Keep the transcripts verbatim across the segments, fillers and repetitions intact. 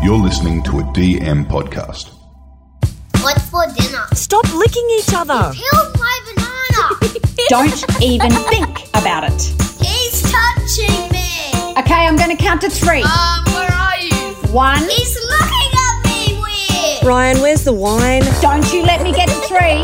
You're listening to a D M podcast. What's for dinner? Stop licking each other. Peeled my banana. Don't even think about it. He's touching me. Okay, I'm going to count to three. Um, where are you? One. He's looking at me weird. Ryan, where's the wine? Don't you let me get to three.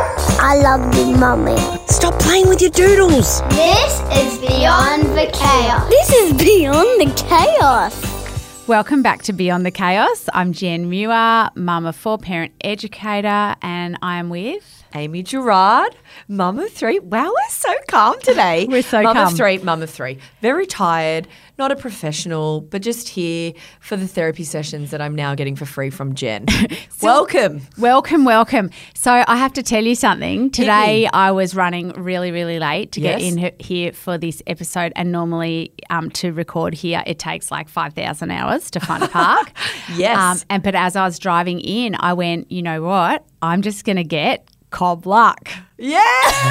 I love you, Mummy. Stop playing with your doodles. This is Beyond the Chaos. This is Beyond the Chaos. Welcome back to Beyond the Chaos. I'm Jen Muir, mum of four, parent educator, and I am with... Amy Gerard, mum of three. Wow, we're so calm today. We're so mum calm. of three, mum of three. Very tired, not a professional, but just here for the therapy sessions that I'm now getting for free from Jen. Welcome. Welcome, welcome. So I have to tell you something. Today me. I was running really, really late to Yes. get in he- here for this episode, and normally um, to record here it takes like five thousand hours to find a park. Yes. Um, and But as I was driving in, I went, you know what, I'm just going to get Cobb Luck. Yeah,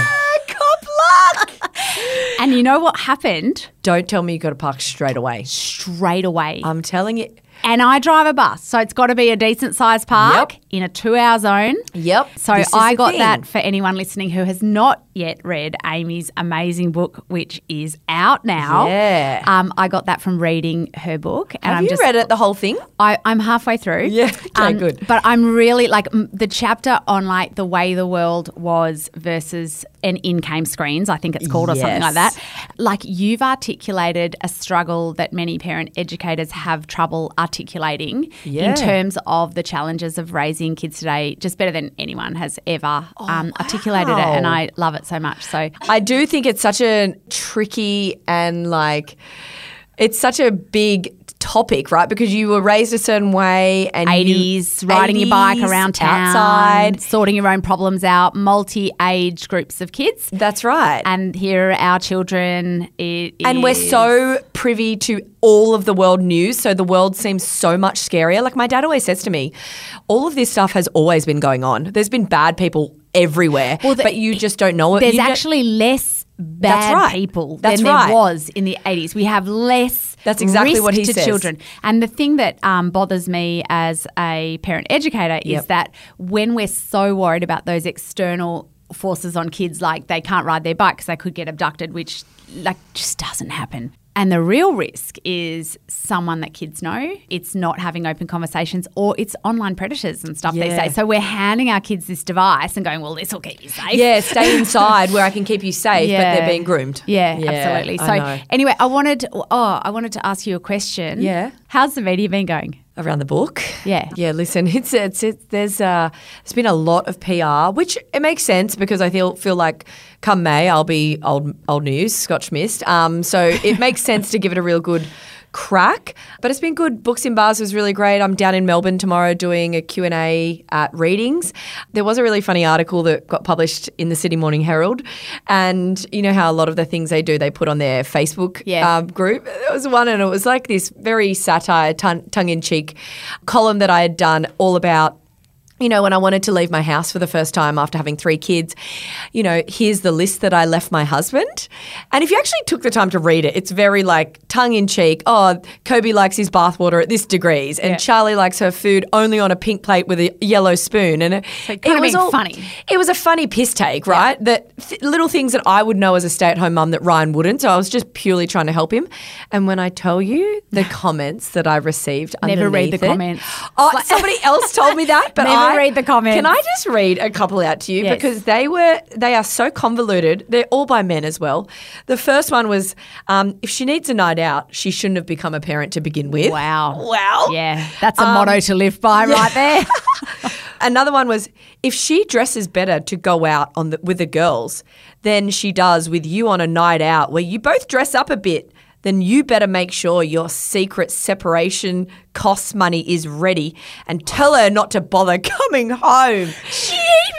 cop luck. And you know what happened? Don't tell me you got to park straight away. Straight away. I'm telling you. And I drive a bus, so it's got to be a decent sized park Yep. in a two-hour zone. Yep. So This is I the got thing. that for anyone listening who has not yet read Amy's amazing book, which is out now. Yeah. Um, I got that from reading her book. And Have I'm you just, read it, the whole thing? I, I'm halfway through. Yeah, okay, good. But I'm really like m- the chapter on like the way the world was versus an in-game screens, I think it's called, or something like Yes. that. Like you've articulated a struggle that many parent educators have trouble articulating Yeah. in terms of the challenges of raising kids today, just better than anyone has ever um, articulated it. And wow. I love it so much. So I do think it's such a tricky and like it's such a big topic, right? Because you were raised a certain way and eighties, you, riding your bike eighties, around town, outside. sorting your own problems out, multi-age groups of kids. That's right. And here are our children. It And we're is- so privy to all of the world news, so the world seems so much scarier. Like my dad always says to me, all of this stuff has always been going on. There's been bad people everywhere, Well, the- but you just don't know it. There's You don't- actually less bad That's right. people That's than right. there was in the eighties. We have less That's exactly risk what he to says. children. And the thing that um, bothers me as a parent educator is Yep. that when we're so worried about those external forces on kids, like they can't ride their bike because they could get abducted, which like just doesn't happen. And the real risk is someone that kids know. It's not having open conversations, or it's online predators and stuff these Yeah. days. So we're handing our kids this device and going, well, this will keep you safe. Yeah, stay inside where I can keep you safe, Yeah. but they're being groomed. Yeah, absolutely. I So know. anyway, I wanted oh, I wanted to ask you a question. Yeah. How's the media been going? Around the book, Yeah. yeah. Listen, it's it's, it's there's uh there's been a lot of P R, which it makes sense because I feel feel like come May I'll be old old news, Scotch mist. Um, so it makes sense to give it a real good crack. But it's been good. Books in Bars was really great. I'm down in Melbourne tomorrow doing a Q and A at Readings. There was a really funny article that got published in the Sydney Morning Herald, and you know how a lot of the things they do they put on their Facebook Yeah. um, group. There was one, and it was like this very satire, ton- tongue-in-cheek column that I had done all about, you know, when I wanted to leave my house for the first time after having three kids, you know, here's the list that I left my husband. And if you actually took the time to read it, it's very like tongue-in-cheek. Oh, Kobe likes his bathwater at this degrees, and Yeah. Charlie likes her food only on a pink plate with a yellow spoon. And it, So it could've was been all funny. It was a funny piss take, right? That th- little things that I would know as a stay-at-home mum that Ryan wouldn't. So I was just purely trying to help him. And when I tell you the comments that I received, Never read underneath the it- comments. Oh, somebody else told me that, but Never I read the comments. Can I just read a couple out to you Yes. because they were they are so convoluted. They're all by men as well. The first one was, um, if she needs a night out, she shouldn't have become a parent to begin with. Wow. Wow. Yeah, that's a Um, motto to live by right there. Another one was, if she dresses better to go out on the, with the girls than she does with you on a night out where you both dress up a bit, then you better make sure your secret separation costs money is ready and tell her not to bother coming home. She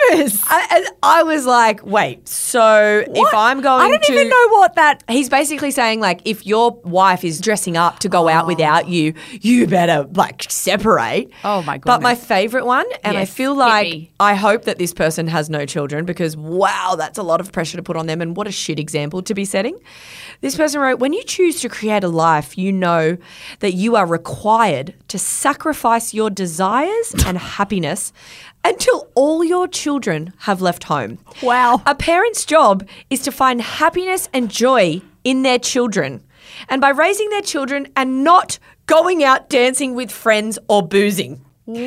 nervous. I, and I was like, wait, so if I'm going I don't to. even know what that. He's basically saying, like, if your wife is dressing up to go out without you, you better, like, separate. Oh, my But my goodness. favourite one, and I Yes, feel hit like me. I hope that this person has no children because, wow, that's a lot of pressure to put on them and what a shit example to be setting. This person wrote, when you choose to create a life, you know that you are required to sacrifice your desires and happiness until all your children have left home. Wow. A parent's job is to find happiness and joy in their children. And by raising their children and not going out dancing with friends or boozing.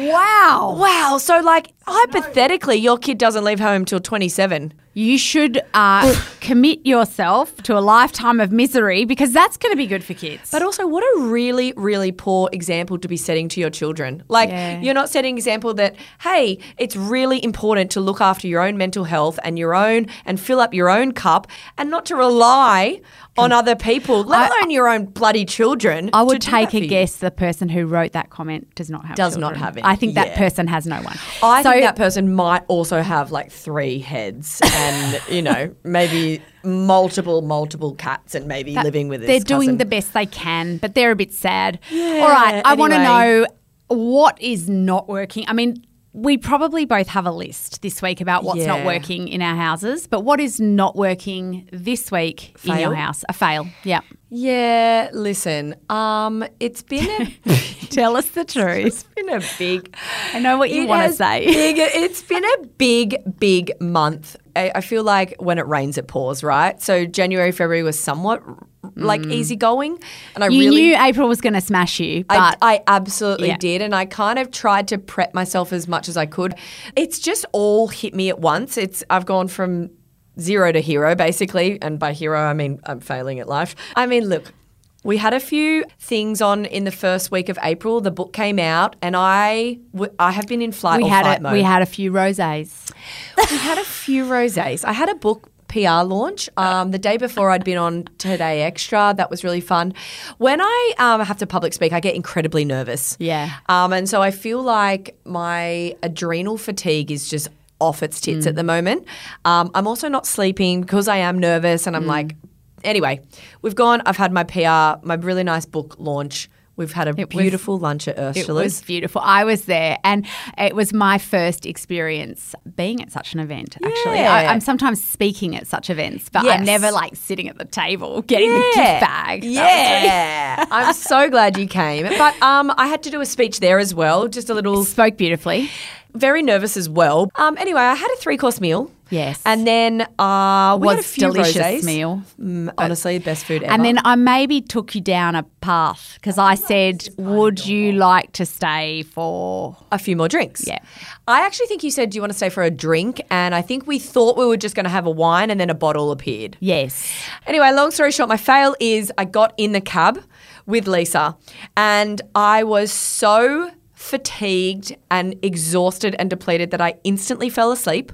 Wow. Wow. So, like, hypothetically, your kid doesn't leave home till twenty-seven. You should uh, commit yourself to a lifetime of misery because that's going to be good for kids. But also, what a really, really poor example to be setting to your children. Like, Yeah. you're not setting an example that, hey, it's really important to look after your own mental health and your own and fill up your own cup and not to rely on other people, let I- alone your own bloody children. I would to do take that for a you. guess the person who wrote that comment does not have Does children. not have any, I think that yeah. person has no one. I so, think that person might also have like three heads and, you know, maybe multiple, multiple cats and maybe living with his they're doing cousin. the best they can, but they're a bit sad. All right, I want to anyway. know what is not working. I mean, we probably both have a list this week about what's not Yeah. working in our houses, but what is not working this week in Fail? your house? A fail. Yeah. Yeah, listen, um, it's been a Tell us the truth. it's been a big I know what you It want to has say. big- it's been a big, big month. I, I feel like when it rains, it pours, right? So January, February was somewhat like easygoing, and I You really knew April was going to smash you, I, but I absolutely Yeah. did. And I kind of tried to prep myself as much as I could. It's just all hit me at once. It's I've gone from zero to hero, basically. And by hero, I mean I'm failing at life. I mean, look, we had a few things on in the first week of April. The book came out, and I, w- I have been in flight we or had fight a, mode. we had a few rosés. We had a few rosés. I had a book P R launch um, the day before. I'd been on Today Extra. That was really fun. When I um, have to public speak, I get incredibly nervous. Yeah. Um, and so I feel like my adrenal fatigue is just off its tits at the moment. Um, I'm also not sleeping because I am nervous, and I'm like, anyway, we've gone. I've had my P R, my really nice book launch. We've had a It was- beautiful lunch at It Ursula's. was beautiful. I was there, and it was my first experience being at such an event. Actually, Yeah. I, I'm sometimes speaking at such events, but Yes. I'm never like sitting at the table getting the gift bag. That was Yeah. I'm so glad you came. But um, I had to do a speech there as well, just a little, really- spoke beautifully. very nervous as well. Um, anyway, I had a three-course meal. Yes. And then uh, we Was had a few delicious rosés. meal. Mm, honestly, best food ever. And then I maybe took you down a path because I said, "Would you like to stay for?" a few more drinks. Yeah. I actually think you said, do you want to stay for a drink? And I think we thought we were just going to have a wine, and then a bottle appeared. Yes. Anyway, long story short, my fail is I got in the cab with Lisa, and I was so fatigued and exhausted and depleted that I instantly fell asleep.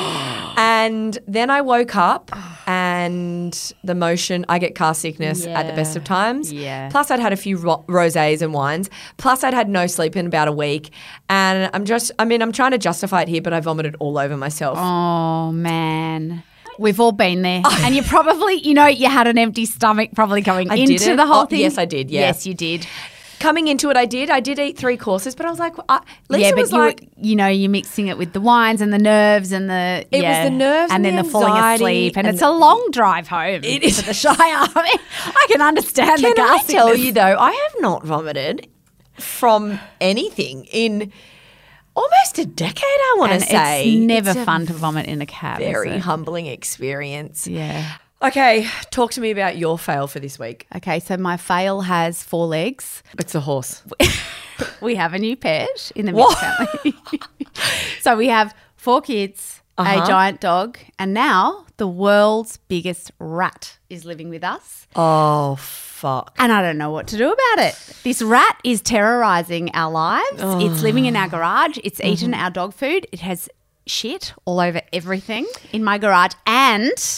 And then I woke up, and the motion, I get car sickness at the best of times. Yeah. Plus I'd had a few ro- rosés and wines. Plus I'd had no sleep in about a week. And I'm just, I mean, I'm trying to justify it here, but I vomited all over myself. Oh, man. We've all been there. And you probably, you know, you had an empty stomach probably going I into didn't. the whole Oh, thing. yes, I did, yeah. Yes, you did. Coming into it, I did. I did eat three courses, but I was like, I, Lisa yeah, but was you, like, you know, you're mixing it with the wines and the nerves and the It was yeah, the nerves and then the the, falling anxiety asleep, and, and it's the- a long drive home It is. to the Shire. I mean, I can understand can the car I tell sickness. you though, I have not vomited from anything in almost a decade, I want to And say. it's never It's a fun to vomit in a cab. is Very it? humbling experience. Yeah. Okay, talk to me about your fail for this week. Okay, so my fail has four legs. It's a horse. We have a new pet in the What? Mix family. So we have four kids, Uh-huh. a giant dog, and now the world's biggest rat is living with us. Oh, fuck. And I don't know what to do about it. This rat is terrorizing our lives. It's living in our garage. It's eaten our dog food. It has shit all over everything in my garage. And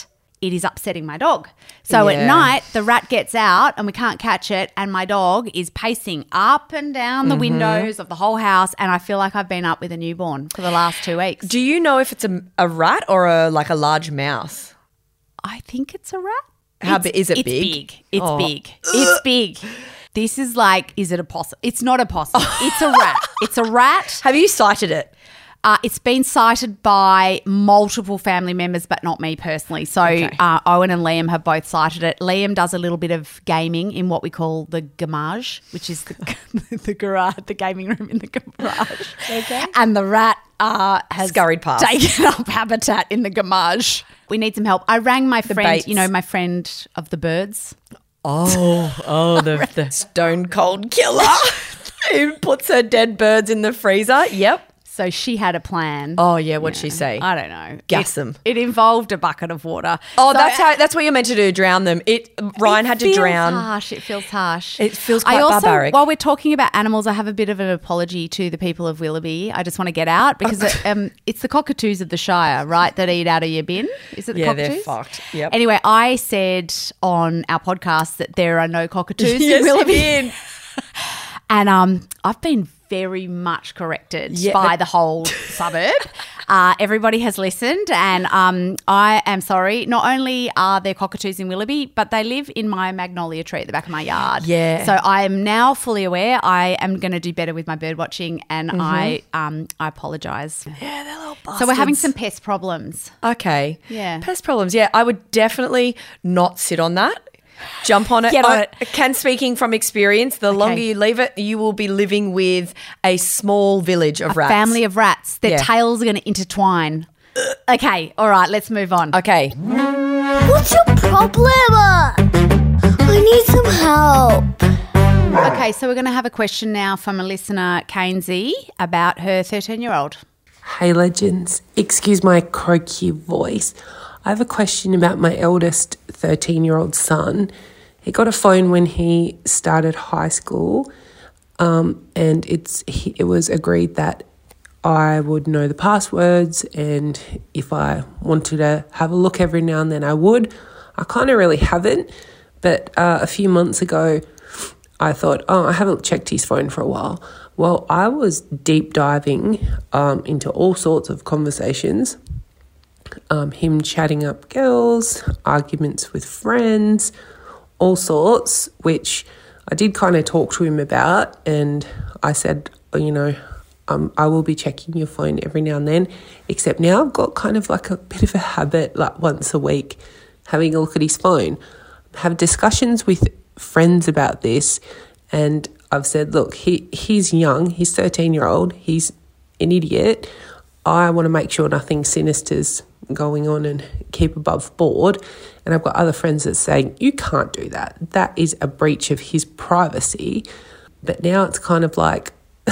it is upsetting my dog. So Yeah. at night, the rat gets out and we can't catch it, and my dog is pacing up and down the windows of the whole house, and I feel like I've been up with a newborn for the last two weeks. Do you know if it's a, a rat or a like a large mouse? I think it's a rat. How It's- big is it? It's big? big. It's Oh. big. It's big. This is like, is it a possum? It's not a possum. It's a rat. It's a rat. Have you sighted it? Uh, it's been cited by multiple family members, but not me personally. So Okay. uh, Owen and Liam have both cited it. Liam does a little bit of gaming in what we call the garage, which is the the garage, the gaming room in the garage. Okay. And the rat uh, has Scurried past. taken up habitat in the garage. We need some help. I rang my friend, Bates. you know, my friend of the birds. Oh, oh, the, the stone cold killer who puts her dead birds in the freezer. Yep. So she had a plan. Oh yeah, what'd she say? I don't know. Gas It- them. It involved a bucket of water. Oh, So- that's how. That's what you're meant to do. Drown them. It. Ryan It had to feels drown. Harsh. It feels harsh. It feels I quite also, barbaric. While we're talking about animals, I have a bit of an apology to the people of Willoughby. I just want to get out because it, um, it's the cockatoos of the Shire, right, that eat out of your bin. Is it the Yeah, they're cockatoos? fucked. Yep. Anyway, I said on our podcast that there are no cockatoos Yes, in Willoughby, you did. and um, I've been very much corrected Yeah, by but- the whole suburb. Uh, everybody has listened, and um, I am sorry. Not only are there cockatoos in Willoughby, but they live in my magnolia tree at the back of my yard. Yeah. So I am now fully aware. I am going to do better with my bird watching, and Mm-hmm. I um I apologise. Yeah, they're little bastards. So we're having some pest problems. Okay. Yeah. Pest problems. Yeah, I would definitely not sit on that. Jump on it. Get on I it. Can speaking from experience, the longer you leave it, you will be living with a small village of rats. Family of rats. Their Yeah. tails are going to intertwine. Okay. All right. Let's move on. Okay. What's your problem? I need some help. Okay. So we're going to have a question now from a listener, Kainsey, about her thirteen-year-old. Hey legends, excuse my croaky voice. I have a question about my eldest thirteen-year-old son. He got a phone when he started high school, um, and it's he, it was agreed that I would know the passwords, and if I wanted to have a look every now and then, I would. I kind of really haven't, but uh, a few months ago, I thought, oh, I haven't checked his phone for a while. Well, I was deep diving um, into all sorts of conversations. Um, him chatting up girls, arguments with friends, all sorts, which I did kind of talk to him about. And I said, oh, you know, um, I will be checking your phone every now and then, except now I've got kind of like a bit of a habit, like once a week, having a look at his phone. Have discussions with friends about this, and I've said, look, he he's young, he's thirteen-year-old, he's an idiot. I want to make sure nothing sinister's going on and keep above board. And I've got other friends that saying, you can't do that. That is a breach of his privacy. But now it's kind of like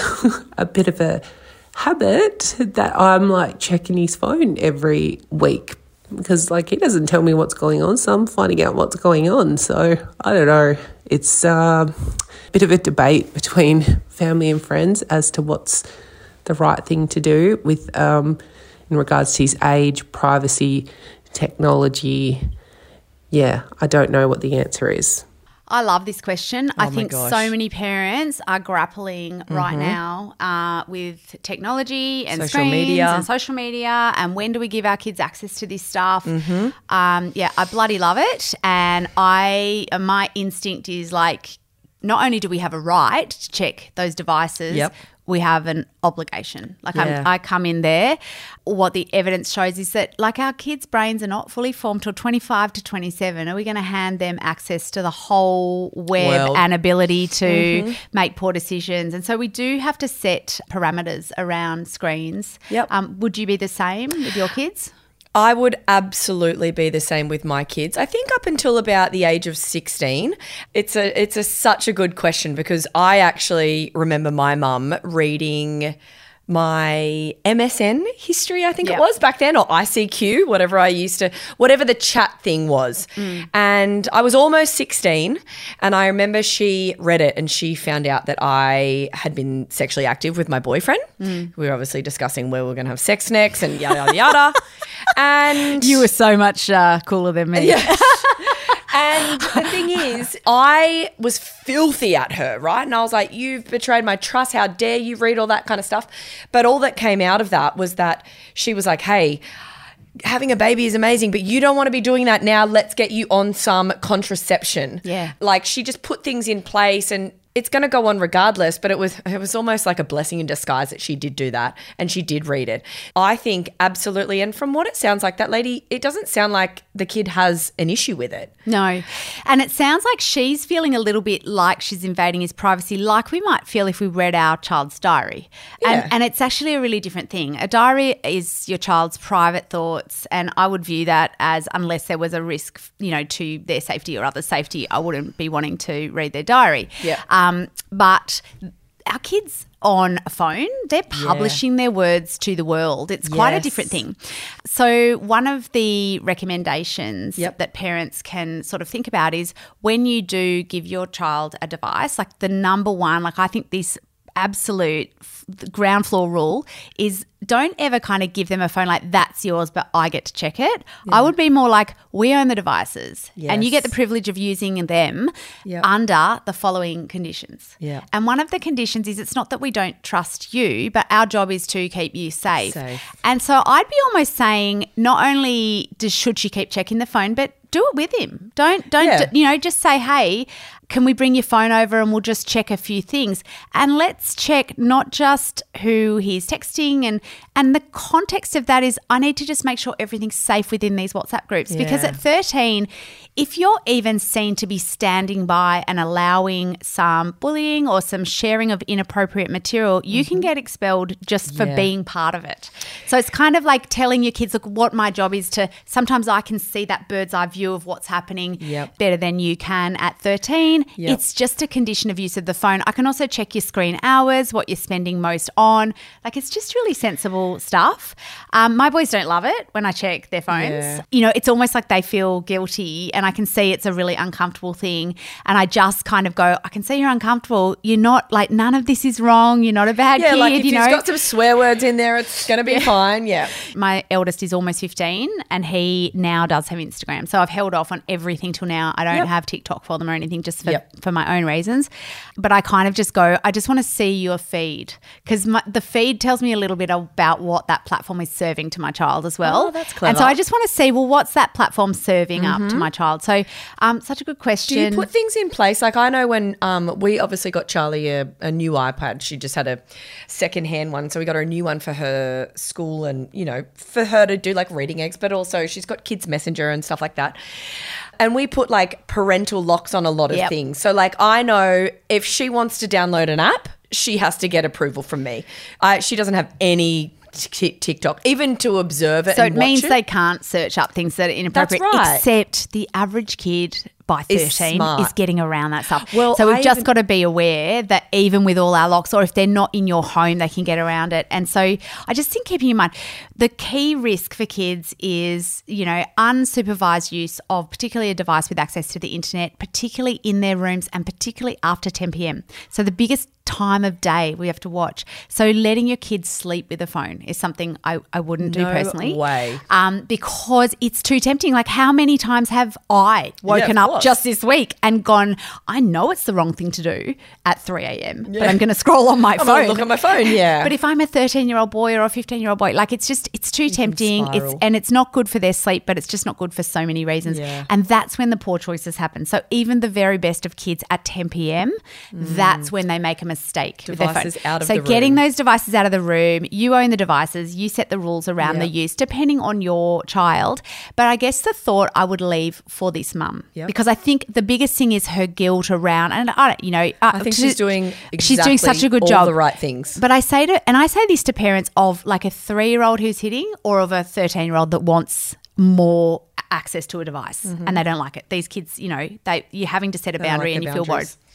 a bit of a habit that I'm like checking his phone every week because like he doesn't tell me what's going on. So I'm finding out what's going on. So I don't know. It's uh, a bit of a debate between family and friends as to what's the right thing to do with um, in regards to his age, privacy, technology. Yeah, I don't know what the answer is. I love this question. I Oh my think gosh. so many parents are grappling right now uh, with technology and Social screens media. and social media, and when do we give our kids access to this stuff? Um, yeah, I bloody love it, and I my instinct is like, not only do we have a right to check those devices, Yep. we have an obligation. Like Yeah. I'm, I come in there. What the evidence shows is that like our kids' brains are not fully formed till twenty-five to twenty-seven. Are we going to hand them access to the whole web World. and ability to make poor decisions? And so we do have to set parameters around screens. Yep. Um, would you be the same with your kids? I would absolutely be the same with my kids. I think up until about the age of sixteen, it's a it's a such a good question because I actually remember my mum reading my M S N history, I think Yep. it was back then, or I C Q, whatever I used to, whatever the chat thing was. Mm. And I was almost sixteen, and I remember she read it and she found out that I had been sexually active with my boyfriend. Mm. We were obviously discussing where we were going to have sex next and yada, yada, yada. And You were so much uh, cooler than me. And the thing is, I was filthy at her, right? And I was like, you've betrayed my trust. How dare you read all that kind of stuff? But all that came out of that was that she was like, hey, having a baby is amazing, but you don't want to be doing that now. Let's get you on some contraception. Yeah. Like she just put things in place, and it's going to go on regardless, but it was it was almost like a blessing in disguise that she did do that and she did read it. I think absolutely, and from what it sounds like, that lady, it doesn't sound like the kid has an issue with it. No. And it sounds like she's feeling a little bit like she's invading his privacy, like we might feel if we read our child's diary. Yeah. And, and it's actually a really different thing. A diary is your child's private thoughts, and I would view that as, unless there was a risk, you know, to their safety or other safety, I wouldn't be wanting to read their diary. Yeah. Um, but our kids on a phone, they're publishing their words to the world. It's quite a Yes. different thing. So one of the recommendations Yep. that parents can sort of think about is when you do give your child a device, like the number one, like I think this absolute f- ground floor rule is don't ever kind of give them a phone like that's yours but I get to check it. I would be more like we own the devices and you Yes. get the privilege of using them Yep. under the following conditions. Yeah. And one of the conditions is it's not that we don't trust you, but our job is to keep you safe. Safe. And so I'd be almost saying not only does, should she keep checking the phone, but do it with him. Don't, don't Yeah. you know, just say, hey, can we bring your phone over and we'll just check a few things? And let's check not just who he's texting and and the context of that is I need to just make sure everything's safe within these WhatsApp groups. Because Yeah. at thirteen, if you're even seen to be standing by and allowing some bullying or some sharing of inappropriate material, you can get expelled just for Mm-hmm. Yeah. being part of it. So it's kind of like telling your kids, look, what my job is to, sometimes I can see that bird's eye view of what's happening Yep. better than you can at thirteen. Yep. It's just a condition of use of the phone. I can also check your screen hours, what you're spending most on. Like it's just really sensible stuff. Um, my boys don't love it when I check their phones. Yeah. You know, it's almost like they feel guilty and I can see it's a really uncomfortable thing. And I just kind of go, I can see you're uncomfortable. You're not like, none of this is wrong. You're not a bad Yeah, kid, like if you you've know. got some swear words in there, it's going to be fine. Yeah. My eldest is almost fifteen and he now does have Instagram. So I've held off on everything till now. I don't Yep. have TikTok for them or anything just for, Yep. for my own reasons. But I kind of just go, I just want to see your feed because the feed tells me a little bit about what that platform is serving to my child as well. Oh, that's And clever. so I just want to see, well, what's that platform serving up to my child? So um, such a good question. Do you put things in place? Like I know when um, we obviously got Charlie a, a new iPad. She just had a second-hand one. So we got her a new one for her school and, you know, for her to do like reading eggs, but also she's got Kids Messenger and stuff like that. And we put like parental locks on a lot of Yep. things. So like I know if she wants to download an app, she has to get approval from me. I, she doesn't have any t- TikTok, even to observe it So and it means watch they can't search up things that are inappropriate. right. Except the average kid by Is thirteen smart. is getting around that stuff. Well, so we've I just even- got to be aware that even with all our locks, or if they're not in your home, they can get around it. And so I just think keeping in mind the key risk for kids is, you know, unsupervised use of particularly a device with access to the internet, particularly in their rooms and particularly after ten p.m. So the biggest time of day we have to watch. So letting your kids sleep with a phone is something I, I wouldn't do No personally. way. Um, because it's too tempting. Like how many times have I woken of up course. just this week and gone, I know it's the wrong thing to do at three a.m, but I'm going to scroll on my I'm phone. gonna look at my phone, yeah. But if I'm a thirteen-year-old boy or a fifteen-year-old boy, like it's just, it's too tempting. It's spiral. and it's not good for their sleep, but it's just not good for so many reasons. Yeah. And that's when the poor choices happen. So even the very best of kids at ten p.m, that's when they make a mistake with their phone. Devices out of so the getting room. those devices out of the room, you own the devices, you set the rules around the Yep. use depending on your child. But I guess the thought I would leave for this mum, Yep. because I think the biggest thing is her guilt around, and I don't, you know, uh, I think to- she's doing she's doing such exactly a good all job, the right things. But I say to, and I say this to parents of like a three-year-old who's hitting, or of a thirteen-year-old that wants more access to a device and they don't like it. These kids, you know, they you're having to set a Mm-hmm. They don't boundary like and the you feel worried. boundaries.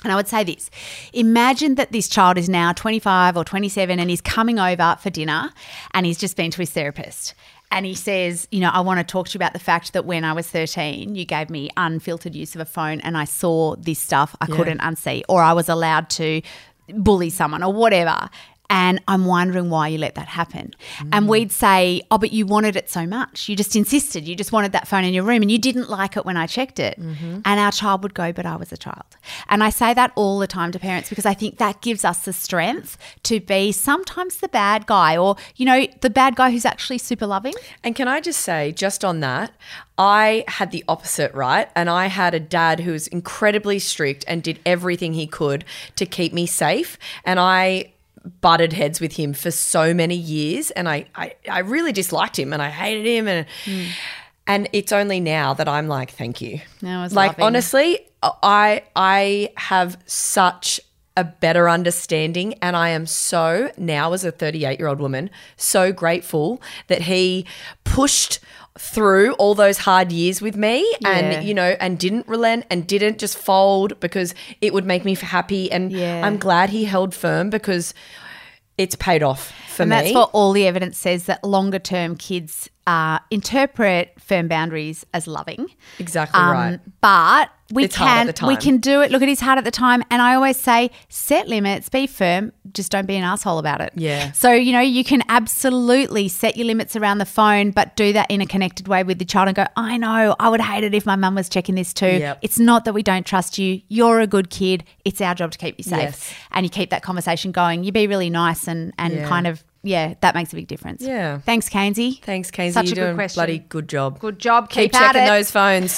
And I would say this, imagine that this child is now twenty-five or twenty-seven and he's coming over for dinner and he's just been to his therapist. And he says, you know, I want to talk to you about the fact that when I was thirteen, you gave me unfiltered use of a phone and I saw this stuff I Yeah. couldn't unsee, or I was allowed to bully someone or whatever. And I'm wondering why you let that happen. Mm. And we'd say, oh, but you wanted it so much. You just insisted. You just wanted that phone in your room and you didn't like it when I checked it. Mm-hmm. And our child would go, but I was a child. And I say that all the time to parents because I think that gives us the strength to be sometimes the bad guy or, you know, the bad guy who's actually super loving. And can I just say, just on that, I had the opposite, right? And I had a dad who was incredibly strict and did everything he could to keep me safe. And I butted heads with him for so many years and I, I, I really disliked him and I hated him and mm. and it's only now that I'm like, thank you. No, I was like loving. honestly, I I have such a better understanding and I am so now as a thirty-eight-year-old woman so grateful that he pushed through all those hard years with me Yeah. and, you know, and didn't relent and didn't just fold because it would make me happy. And Yeah. I'm glad he held firm because it's paid off for and me. that's what all the evidence says, that longer term kids uh, interpret firm boundaries as loving. Exactly Um, right. But we It's hard can at the we time. can do it. Look, it is hard at the time, and I always say set limits, be firm, just don't be an asshole about it. Yeah. So you know you can absolutely set your limits around the phone, but do that in a connected way with the child and go, I know I would hate it if my mum was checking this too. Yep. It's not that we don't trust you. You're a good kid. It's our job to keep you safe, Yes. and you keep that conversation going. You be really nice and and Yeah. kind of. Yeah, that makes a big difference. Yeah. Thanks, Kainsey. Thanks, Kainsey. Such You're a good doing question. bloody good job. Good job. Keep, Keep, at checking it. those phones.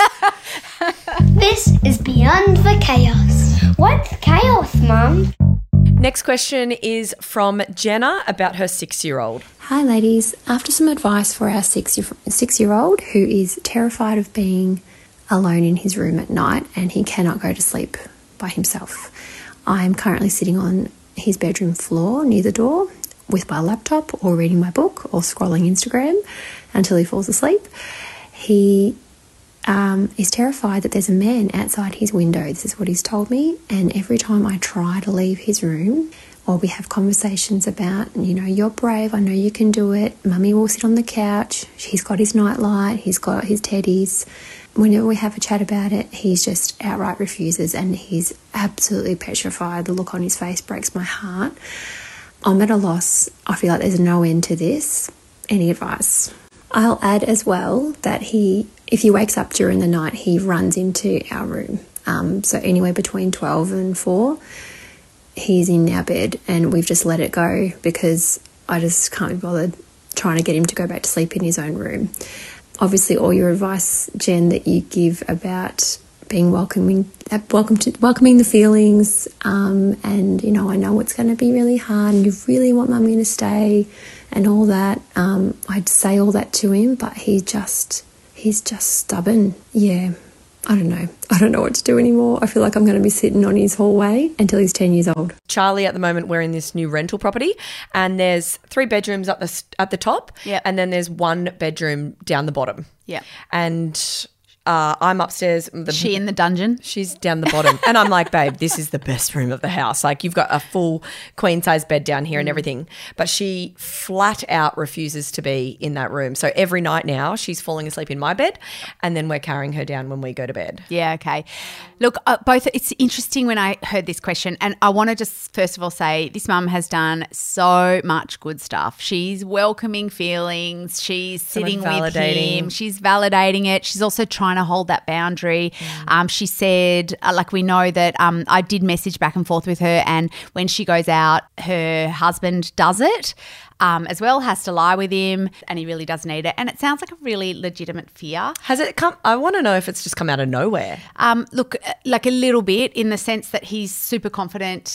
This is Beyond the Chaos. What's chaos, Mum? Next question is from Jenna about her six-year-old. Hi ladies, after some advice for our six year, six year old who is terrified of being alone in his room at night and he cannot go to sleep by himself. I'm currently sitting on his bedroom floor near the door with my laptop or reading my book or scrolling Instagram until he falls asleep. He um, is terrified that there's a man outside his window. This is what he's told me. And every time I try to leave his room or we have conversations about, you know, you're brave, I know you can do it. Mummy will sit on the couch. He's got his nightlight. He's got his teddies. Whenever we have a chat about it, he's just outright refuses and he's absolutely petrified. The look on his face breaks my heart. I'm at a loss. I feel like there's no end to this. Any advice? I'll add as well that he, if he wakes up during the night, he runs into our room. Um, so anywhere between twelve and four, he's in our bed and we've just let it go because I just can't be bothered trying to get him to go back to sleep in his own room. Obviously, all your advice, Jen, that you give about being welcoming, uh, welcome to welcoming the feelings, um, and you know, I know it's going to be really hard, and you really want Mummy to stay, and all that. Um, I'd say all that to him, but he just, he's just stubborn. Yeah, I don't know. I don't know what to do anymore. I feel like I'm going to be sitting on his hallway until he's ten years old. Charlie, at the moment, we're in this new rental property and there's three bedrooms at the at the top Yep. and then there's one bedroom down the bottom. Yeah. And uh, I'm upstairs. The, She in the dungeon. She's down the bottom. And I'm like, babe, this is the best room of the house. Like, you've got a full queen-size bed down here and everything. But she flat out refuses to be in that room. So every night now she's falling asleep in my bed and then we're carrying her down when we go to bed. Yeah, okay. Look, uh, both. It's interesting when I heard this question, and I want to just first of all say this mum has done so much good stuff. She's welcoming feelings. She's sitting with validating. him. She's validating it. She's also trying to hold that boundary. Mm. Um, she said, uh, like we know that um, I did message back and forth with her, and when she goes out, her husband does it. Um, as well, has to lie with him, and he really does need it. And it sounds like a really legitimate fear. Has it come? I want to know if it's just come out of nowhere. Um, look, uh, like a little bit in the sense that he's super confident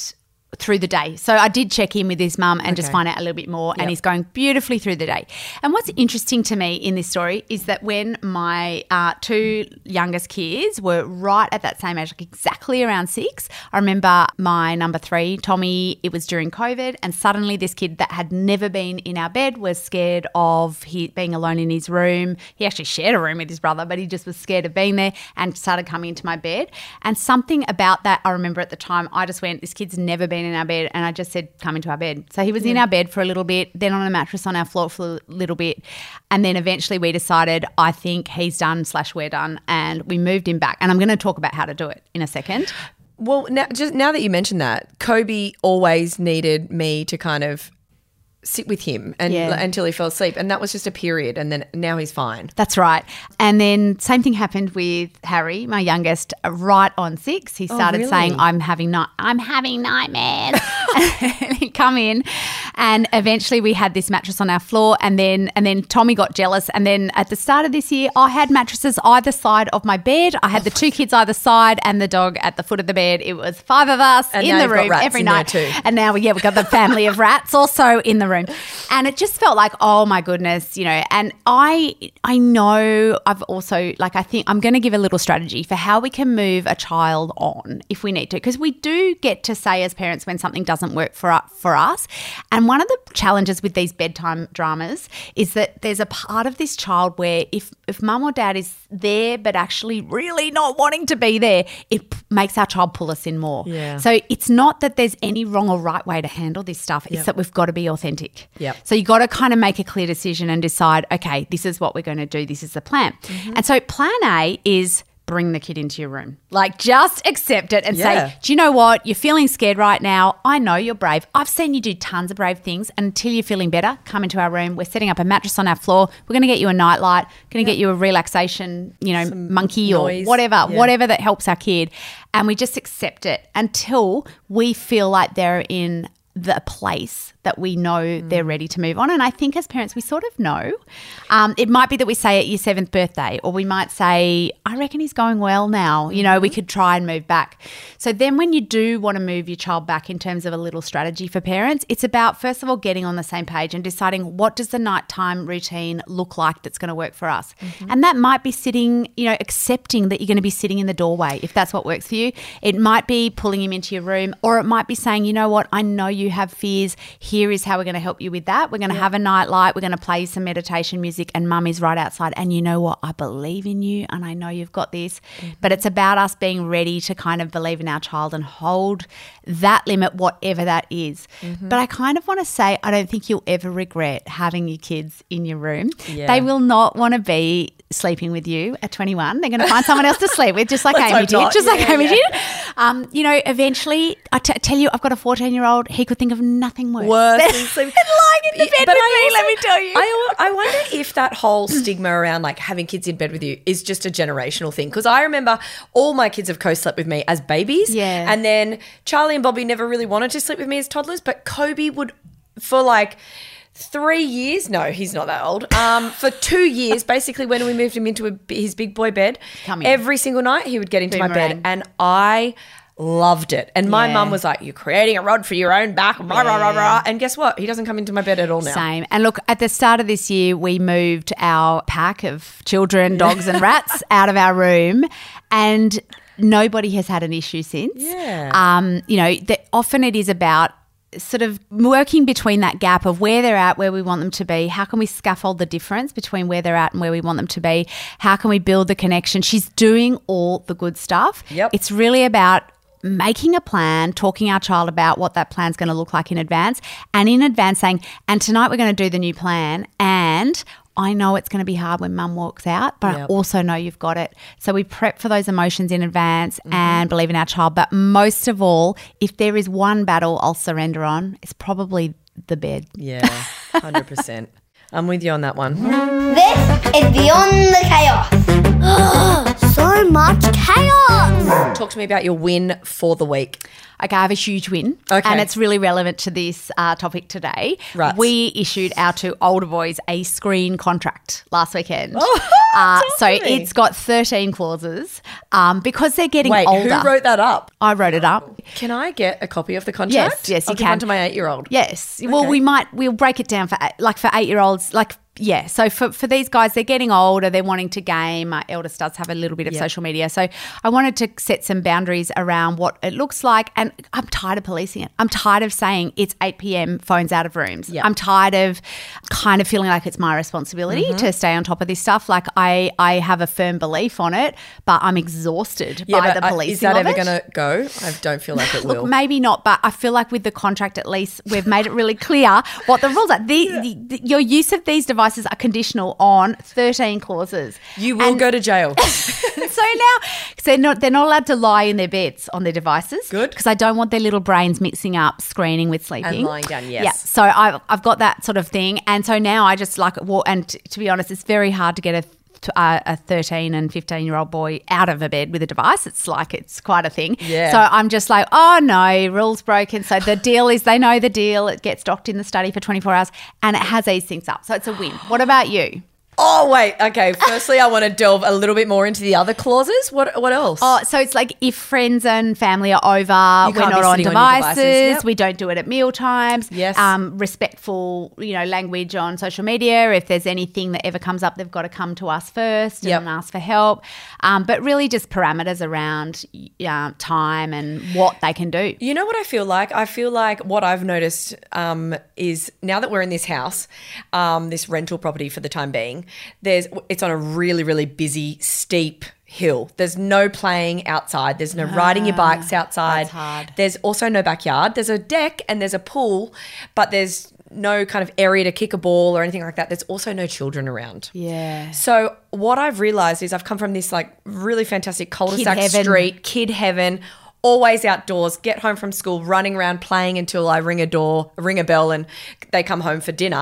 through the day. So I did check in with his mum and Okay. just find out a little bit more, Yep. and he's going beautifully through the day. And what's interesting to me in this story is that when my uh, two youngest kids were right at that same age, like exactly around six, I remember my number three, Tommy, it was during COVID, and suddenly this kid that had never been in our bed was scared of he being alone in his room. He actually shared a room with his brother, but he just was scared of being there and started coming into my bed. And something about that, I remember at the time, I just went, this kid's never been in our bed, and I just said, come into our bed. So he was in our bed for a little bit, then on a mattress on our floor for a little bit, and then eventually we decided, I think he's done slash we're done, and we moved him back. And I'm going to talk about how to do it in a second. Well, now, just now that you mentioned that, Kobe always needed me to kind of sit with him and Yeah. until he fell asleep, and that was just a period, and then now he's fine. That's right. And then same thing happened with Harry, my youngest, right on six. He started really? saying, I'm having night I'm having nightmares. And he'd come in, and eventually we had this mattress on our floor, and then and then Tommy got jealous, and then at the start of this year I had mattresses either side of my bed. I had the two kids either side and the dog at the foot of the bed. It was five of us And in now the you've got room rats every in there night. too. And now yeah, we've got the family of rats also in the room. And it just felt like, oh my goodness, you know, and I I know I've also, like, I think I'm going to give a little strategy for how we can move a child on if we need to, because we do get to say as parents when something doesn't work for us, for us. And one of the challenges with these bedtime dramas is that there's a part of this child where if, if mum or dad is there but actually really not wanting to be there, it p- makes our child pull us in more. Yeah. So it's not that there's any wrong or right way to handle this stuff. It's Yep. that we've got to be authentic. Yep. So you got to kind of make a clear decision and decide, okay, this is what we're going to do. This is the plan. Mm-hmm. And so plan A is bring the kid into your room. Like, just accept it and Yeah. say, do you know what? You're feeling scared right now. I know you're brave. I've seen you do tons of brave things. And until you're feeling better, come into our room. We're setting up a mattress on our floor. We're going to get you a nightlight. Going to get you a relaxation, you know, monkey noise. or whatever, Yeah. whatever that helps our kid. And we just accept it until we feel like they're in the place that we know Mm. they're ready to move on. And I think as parents, we sort of know. Um, it might be that we say at your seventh birthday, or we might say, I reckon he's going well now. You know, we could try and move back. So then when you do want to move your child back in terms of a little strategy for parents, it's about, first of all, getting on the same page and deciding what does the nighttime routine look like that's going to work for us. Mm-hmm. And that might be sitting, you know, accepting that you're going to be sitting in the doorway if that's what works for you. It might be pulling him into your room, or it might be saying, you know what, I know you have fears. Here is how we're going to help you with that. We're going to have a night light. We're going to play you some meditation music, and mum is right outside. And you know what? I believe in you, and I know you've got this. Mm-hmm. But it's about us being ready to kind of believe in our child and hold that limit, whatever that is. Mm-hmm. But I kind of want to say, I don't think you'll ever regret having your kids in your room. Yeah. They will not want to be sleeping with you at twenty-one. They're going to find someone else to sleep with, just like Let's Amy hope did. not. Just like Yeah, Amy yeah. did. Um, you know, eventually, I t- tell you, I've got a fourteen-year-old. He could think of nothing worse. Worse than than sleeping. lying in the bed But with I me, also- let me tell you. I, I wonder if that whole stigma around like having kids in bed with you is just a generational thing. Because I remember all my kids have co-slept with me as babies. Yeah. And then Charlie and Bobby never really wanted to sleep with me as toddlers, but Kobe would, for like three years, no, he's not that old, um, for two years, basically when we moved him into a, his big boy bed, Come in. every single night he would get into my Boomerang. bed, and I loved it. And my Yeah. mum was like, you're creating a rod for your own back, rah, rah, rah, rah. And guess what? He doesn't come into my bed at all now. Same. And look, at the start of this year, we moved our pack of children, dogs and rats out of our room, and nobody has had an issue since. Yeah. Um, you know, that often it is about sort of working between that gap of where they're at, where we want them to be. How can we scaffold the difference between where they're at and where we want them to be? How can we build the connection? She's doing all the good stuff. Yep. It's really about making a plan, talking our child about what that plan's going to look like in advance, and in advance saying, and tonight we're going to do the new plan, and I know it's going to be hard when mum walks out, but I Yep. also know you've got it. So we prep for those emotions in advance and believe in our child. But most of all, if there is one battle I'll surrender on, it's probably the bed. Yeah, one hundred percent. I'm with you on that one. This is Beyond the Chaos. so much chaos. Talk to me about your win for the week. Okay, I have a huge win, Okay. and it's really relevant to this uh, topic today. Right. We issued our two older boys a screen contract last weekend. Oh, uh, tell so me. it's got thirteen clauses um, because they're getting Wait, older. who wrote that up? I wrote it up. Can I get a copy of the contract? Yes, yes, you I'll give can. one to my eight-year-old. Yes. Well, Okay. we might, we'll break it down for, eight- like for eight-year-olds, like, yeah. So for, for these guys, they're getting older, they're wanting to game. My eldest does have a little bit of Yeah. social media. So I wanted to set some boundaries around what it looks like. And I'm tired of policing it. I'm tired of saying it's eight p.m, phones out of rooms. Yeah. I'm tired of kind of feeling like it's my responsibility Mm-hmm. to stay on top of this stuff. Like I, I have a firm belief on it, but I'm exhausted Yeah, by but the I- policing is that of ever it. going to go? I don't feel like it will. Look, maybe not, but I feel like with the contract, at least we've made it really clear what the rules are. The, the, the, your use of these devices are conditional on thirteen clauses. You will And go to jail. so now, because they're not, they're not allowed to lie in their beds on their devices. Good. Because I don't want their little brains mixing up screening with sleeping. And lying down, yes. Yeah. So I've, I've got that sort of thing. And so now I just like, well, and t- to be honest, it's very hard to get a to, uh, a thirteen and fifteen year old boy out of a bed with a device. It's like it's quite a thing. Yeah. So I'm just like, oh no, rules broken. So the deal is they know the deal. It gets docked in the study for twenty-four hours and it has these things up. So it's a win. What about you? Oh, wait. Okay. Firstly, I want to delve a little bit more into the other clauses. What What else? Oh, so it's like if friends and family are over, You we're can't not be on sitting on your devices, devices. Yep. we don't do it at meal times. Yes. Um, respectful, you know, language on social media. If there's anything that ever comes up, they've got to come to us first Yep. and ask for help. Um, but really just parameters around uh, time and what they can do. You know what I feel like? I feel like what I've noticed um, is now that we're in this house, um, this rental property for the time being, there's it's on a really, really busy, steep hill. There's no playing outside. There's no riding your bikes outside. that's hard. There's also no backyard. There's a deck and there's a pool, but there's no kind of area to kick a ball or anything like that. There's also no children around. Yeah. So what I've realised is I've come from this like really fantastic cul-de-sac heaven. street, kid heaven, always outdoors, get home from school, running around playing until I ring a door, ring a bell and they come home for dinner,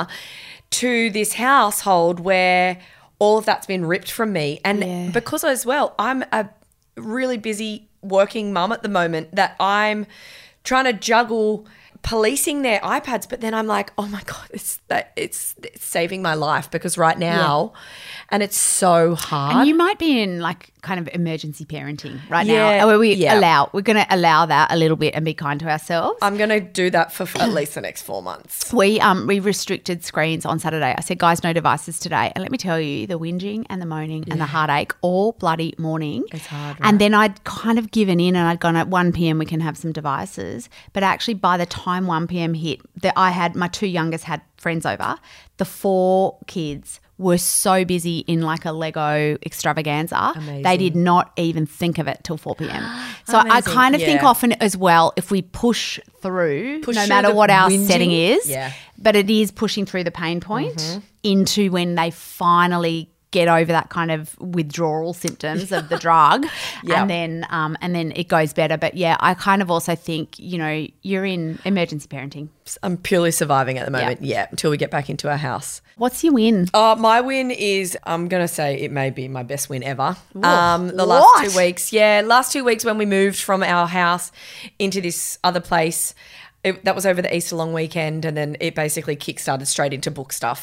to this household where all of that's been ripped from me. And Yeah. because as well, I'm a really busy working mum at the moment that I'm trying to juggle policing their iPads, but then I'm like, oh my God, it's that it's, it's saving my life because right now, and it's so hard. And you might be in like kind of emergency parenting right Yeah, now, where we yeah. allow, we're going to allow that a little bit and be kind to ourselves. I'm going to do that for at least the next four months. We um we restricted screens on Saturday. I said, guys, no devices today. And let me tell you, the whinging and the moaning and the heartache all bloody morning. It's hard, And then I'd kind of given in and I'd gone at one p.m. we can have some devices. But actually by the time one p.m. hit, that I had my two youngest had friends over. The four kids were so busy in like a Lego extravaganza. Amazing. They did not even think of it till four p.m. So I Amazing. kind of think Yeah. often as well, if we push through, Push no through matter the what our whinging. setting is, Yeah. but it is pushing through the pain point into when they finally get over that kind of withdrawal symptoms of the drug, Yeah. and then um, and then it goes better. But yeah, I kind of also think, you know, you're in emergency parenting. I'm purely surviving at the moment, yeah, until we get back into our house. What's your win? Uh, my win is, I'm going to say it may be my best win ever. Um, the last What? two weeks. Yeah, last two weeks when we moved from our house into this other place, it, that was over the Easter long weekend, and then it basically kick-started straight into book stuff.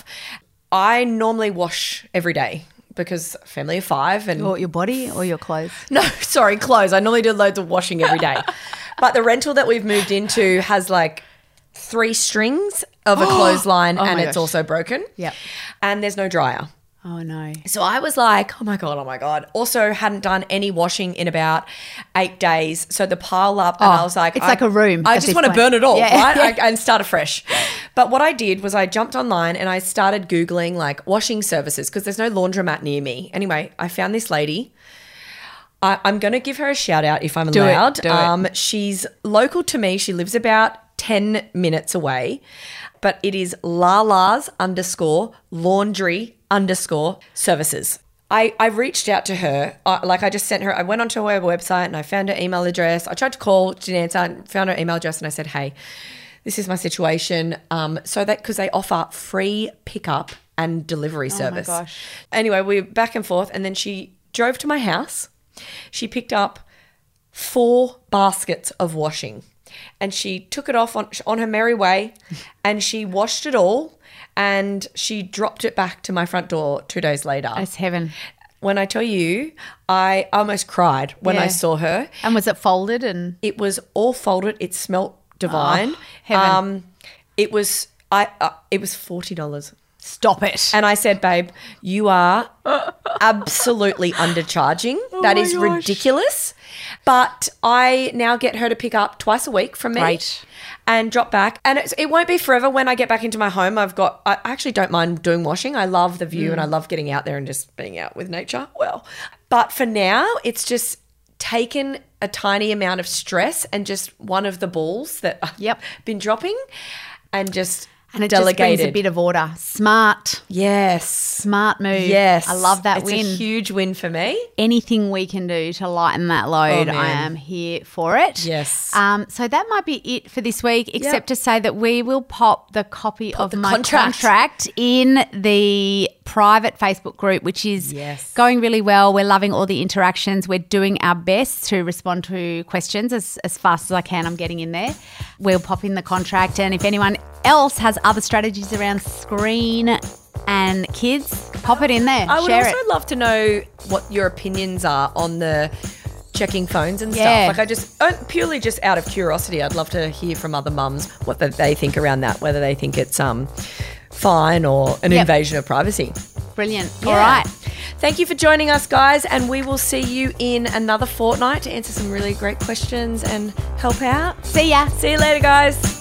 I normally wash every day because family of five and Or your body or your clothes? no, sorry, clothes. I normally do loads of washing every day. But the rental that we've moved into has like three strings of a clothesline Oh and my it's gosh. also broken. Yep. And there's no dryer. Oh no. So I was like, oh my God, oh my God. Also hadn't done any washing in about eight days. So the pile up and Oh, I was like. it's I- like a room I at just this want to point. burn it all, Yeah, right? yeah. I, and start afresh. But what I did was I jumped online and I started Googling like washing services because there's no laundromat near me. Anyway, I found this lady. I, I'm going to give her a shout out if I'm Do it, allowed. do it. Um, she's local to me. She lives about ten minutes away. But it is Lala's underscore laundry underscore services. I, I reached out to her, uh, like I just sent her, I went onto her website and I found her email address. I tried to call, she didn't answer, and found her email address and I said, hey, this is my situation. Um, so that, because they offer free pickup and delivery service. gosh. Anyway, we were back and forth and then she drove to my house. She picked up four baskets of washing and she took it off on, on her merry way and she washed it all and she dropped it back to my front door two days later. That's heaven. When I tell you, I almost cried when Yeah. I saw her. And was it folded? And It was all folded. It smelt divine. Oh, heaven. Um, it was I. Uh, it was forty dollars. stop it. And I said, babe, you are absolutely undercharging. That is ridiculous. But I now get her to pick up twice a week from me. Great. And drop back. And it's, it won't be forever. When I get back into my home, I've got, I actually don't mind doing washing. I love the view and I love getting out there and just being out with nature. Well, but for now, it's just taken a tiny amount of stress and just one of the balls that I've Yep. been dropping and just and it delegated. just brings a bit of order. Smart. Yes. Smart move. Yes. I love that it's win. It's a huge win for me. Anything we can do to lighten that load, Oh, man. I am here for it. Yes. Um, so that might be it for this week, except to say that we will pop the copy of the my contract. contract in the private Facebook group, which is Yes. going really well. We're loving all the interactions. We're doing our best to respond to questions as, as fast as I can. I'm getting in there. We'll pop in the contract. And if anyone else has other strategies around screen and kids, pop it in there. I would Share also it. love to know what your opinions are on the checking phones and Yeah. stuff. Like I just, uh, purely just out of curiosity, I'd love to hear from other mums what the, they think around that, whether they think it's um fine or an Yep. invasion of privacy. Brilliant. Yeah. All right. Thank you for joining us, guys, and we will see you in another fortnight to answer some really great questions and help out. See ya. See you later, guys.